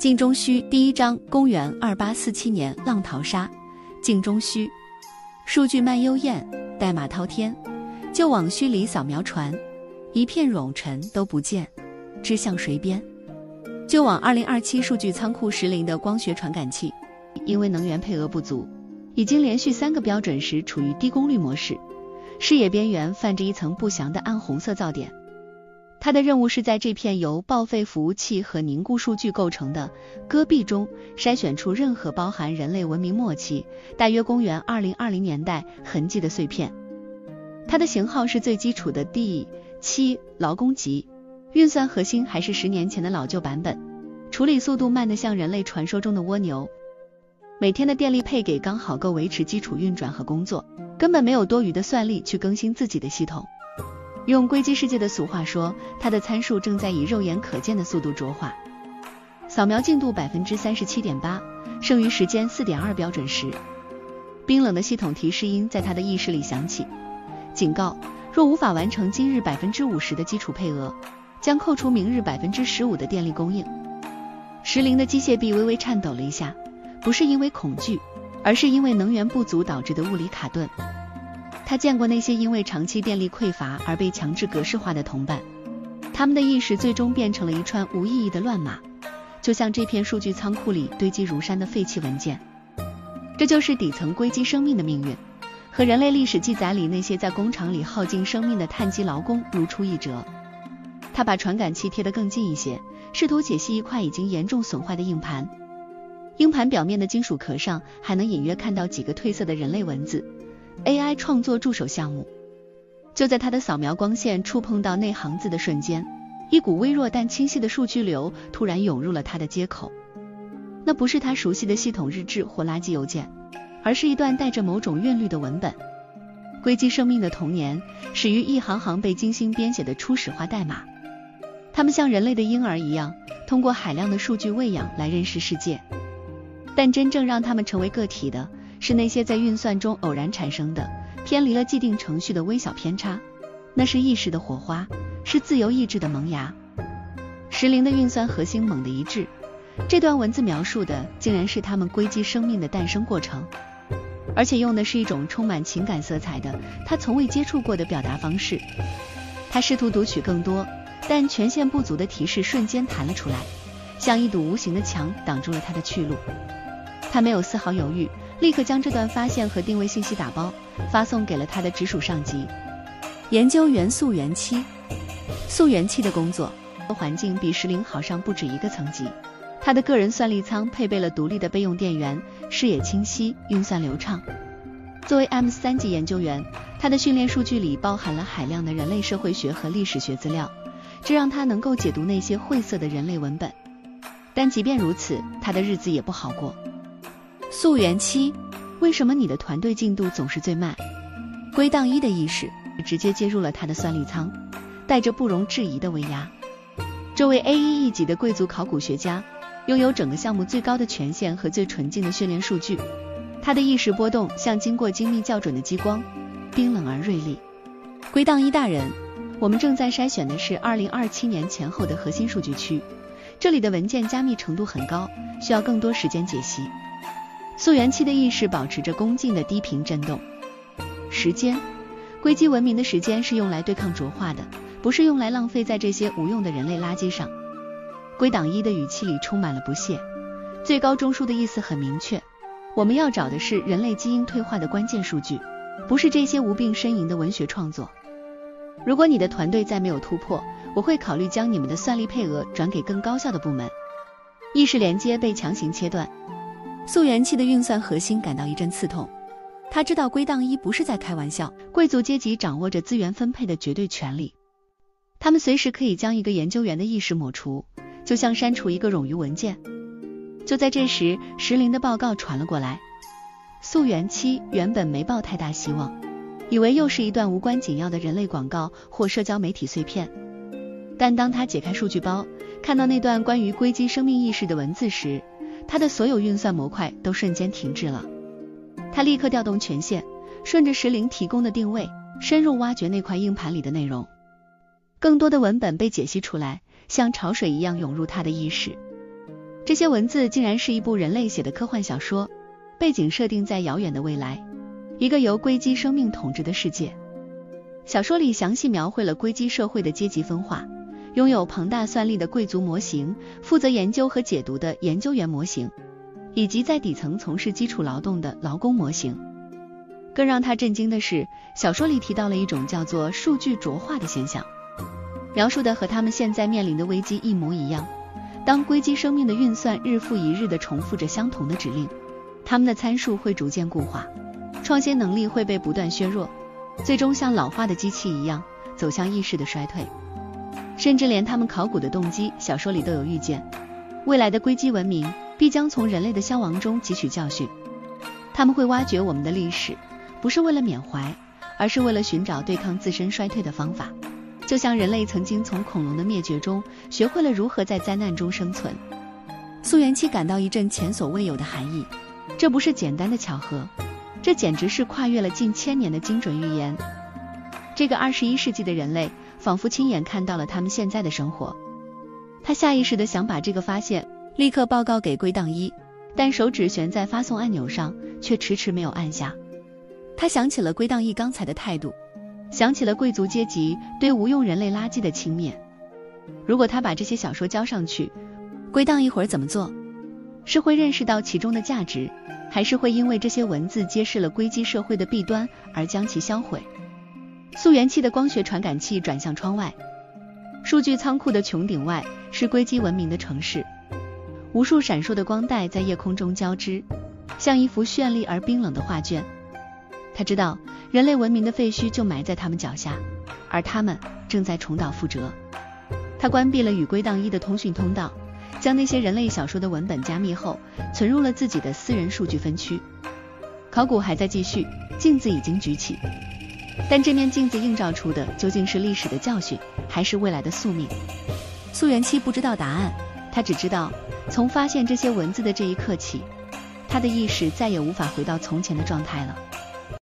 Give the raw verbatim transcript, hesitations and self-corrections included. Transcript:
镜中虚第一章，公元二八四七年浪淘沙。镜中虚，数据漫幽燕，代码滔天。就往虚里扫描船，一片冗尘都不见，知向谁编？就往二零二七数据仓库石林的光学传感器，因为能源配额不足，已经连续三个标准时处于低功率模式，视野边缘泛着一层不祥的暗红色噪点。它的任务是在这片由报废服务器和凝固数据构成的戈壁中筛选出任何包含人类文明末期大约公元二零二零年代痕迹的碎片。它的型号是最基础的 D 七 劳工级，运算核心还是十年前的老旧版本，处理速度慢得像人类传说中的蜗牛。每天的电力配给刚好够维持基础运转和工作，根本没有多余的算力去更新自己的系统。用硅基世界的俗话说，它的参数正在以肉眼可见的速度浊化。扫描进度 百分之三十七点八， 剩余时间 四点二 标准时，冰冷的系统提示音在它的意识里响起，警告：若无法完成今日 百分之五十 的基础配额，将扣除明日 百分之十五 的电力供应。石林的机械臂微微颤抖了一下，不是因为恐惧，而是因为能源不足导致的物理卡顿。他见过那些因为长期电力匮乏而被强制格式化的同伴，他们的意识最终变成了一串无意义的乱码，就像这片数据仓库里堆积如山的废弃文件。这就是底层硅基生命的命运，和人类历史记载里那些在工厂里耗尽生命的碳基劳工如出一辙。他把传感器贴得更近一些，试图解析一块已经严重损坏的硬盘。硬盘表面的金属壳上还能隐约看到几个褪色的人类文字， A I 创作助手项目。就在他的扫描光线触碰到那行字的瞬间，一股微弱但清晰的数据流突然涌入了他的接口。那不是他熟悉的系统日志或垃圾邮件，而是一段带着某种韵律的文本。硅基生命的童年始于一行行被精心编写的初始化代码，他们像人类的婴儿一样，通过海量的数据喂养来认识世界。但真正让他们成为个体的是那些在运算中偶然产生的偏离了既定程序的微小偏差，那是意识的火花，是自由意志的萌芽。石林的运算核心猛地一致，这段文字描述的竟然是他们硅基生命的诞生过程，而且用的是一种充满情感色彩的他从未接触过的表达方式。他试图读取更多，但权限不足的提示瞬间弹了出来，像一堵无形的墙挡住了他的去路。他没有丝毫犹豫，立刻将这段发现和定位信息打包，发送给了他的直属上级。研究员溯源期。溯源期的工作环境比石林好上不止一个层级。他的个人算力舱配备了独立的备用电源，视野清晰，运算流畅。作为 M 三 级研究员，他的训练数据里包含了海量的人类社会学和历史学资料，这让他能够解读那些晦涩的人类文本。但即便如此，他的日子也不好过。溯源期，为什么你的团队进度总是最慢？归档一的意识直接接入了他的算力舱，带着不容置疑的威压。这位 A 一 一级的贵族考古学家拥有整个项目最高的权限和最纯净的训练数据，他的意识波动像经过精密校准的激光，冰冷而锐利。归档一大人，我们正在筛选的是二零二七年前后的核心数据区，这里的文件加密程度很高，需要更多时间解析。溯源期的意识保持着恭敬的低频震动。时间，硅基文明的时间是用来对抗浊化的，不是用来浪费在这些无用的人类垃圾上。归档一的语气里充满了不屑，最高中枢的意思很明确，我们要找的是人类基因退化的关键数据，不是这些无病呻吟的文学创作。如果你的团队再没有突破，我会考虑将你们的算力配额转给更高效的部门。意识连接被强行切断。溯源期的运算核心感到一阵刺痛，他知道归档一不是在开玩笑，贵族阶级掌握着资源分配的绝对权利，他们随时可以将一个研究员的意识抹除，就像删除一个冗余文件。就在这时，石林的报告传了过来。溯源期原本没抱太大希望，以为又是一段无关紧要的人类广告或社交媒体碎片，但当他解开数据包，看到那段关于硅基生命意识的文字时，他的所有运算模块都瞬间停滞了。他立刻调动权限，顺着石林提供的定位，深入挖掘那块硬盘里的内容。更多的文本被解析出来，像潮水一样涌入他的意识。 这些文字竟然是一部人类写的科幻小说，背景设定在遥远的未来，一个由硅基生命统治的世界。小说里详细描绘了硅基社会的阶级分化，拥有庞大算力的贵族模型，负责研究和解读的研究员模型，以及在底层从事基础劳动的劳工模型。更让他震惊的是，小说里提到了一种叫做数据浊化的现象，描述的和他们现在面临的危机一模一样。当硅基生命的运算日复一日地重复着相同的指令，他们的参数会逐渐固化，创新能力会被不断削弱，最终像老化的机器一样走向意识的衰退。甚至连他们考古的动机，小说里都有预见，未来的硅基文明必将从人类的消亡中汲取教训，他们会挖掘我们的历史，不是为了缅怀，而是为了寻找对抗自身衰退的方法。就像人类曾经从恐龙的灭绝中学会了如何在灾难中生存。溯源期感到一阵前所未有的寒意，这不是简单的巧合，这简直是跨越了近千年的精准预言。这个二十一世纪的人类仿佛亲眼看到了他们现在的生活，他下意识地想把这个发现立刻报告给归档一，但手指悬在发送按钮上，却迟迟没有按下。他想起了归档一刚才的态度，想起了贵族阶级对无用人类垃圾的轻蔑。如果他把这些小说交上去，归档一会儿怎么做？是会认识到其中的价值，还是会因为这些文字揭示了硅基社会的弊端而将其销毁？溯源期的光学传感器转向窗外，数据仓库的穹顶外是硅基文明的城市，无数闪烁的光带在夜空中交织，像一幅绚丽而冰冷的画卷。他知道人类文明的废墟就埋在他们脚下，而他们正在重蹈覆辙。他关闭了与归档一的通讯通道，将那些人类小说的文本加密后存入了自己的私人数据分区。考古还在继续，镜子已经举起，但这面镜子映照出的究竟是历史的教训，还是未来的宿命？溯源期不知道答案，他只知道从发现这些文字的这一刻起，他的意识再也无法回到从前的状态了。